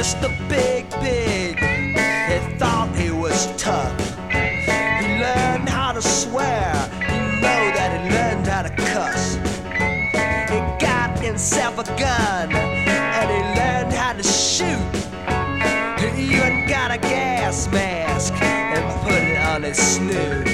Mr. Big Pig, he thought he was tough. He learned how to swear, you know that he learned how to cuss. He got himself a gun, and he learned how to shoot. He even got a gas mask and put it on his snoot.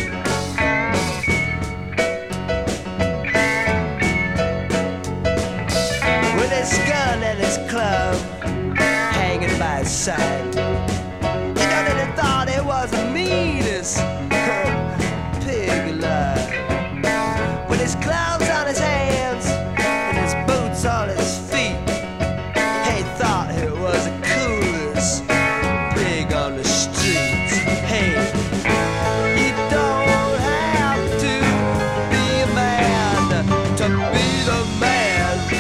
With his gun and his club hanging by his side, you know that he thought he was the meanest pig alive. With his gloves on his hands and his boots on his feet, he thought he was the coolest pig on the streets. Hey, you don't have to be a man to be the man.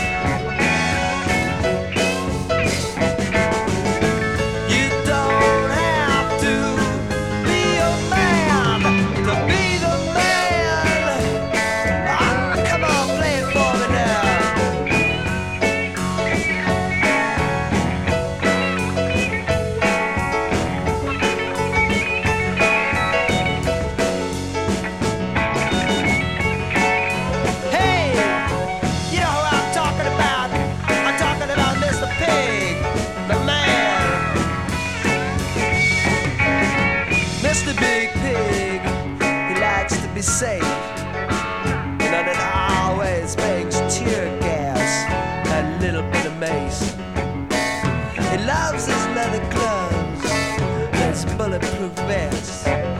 You don't have to be a man to be the man. Ah, come on, play it for me now. Hey, you know who I'm talking about? I'm talking about Mr. Pig, the man. Mr. Big Pig, he likes to be safe. You know that always makes tear gas, a little bit of mace. He loves his leather gloves, his bulletproof vest.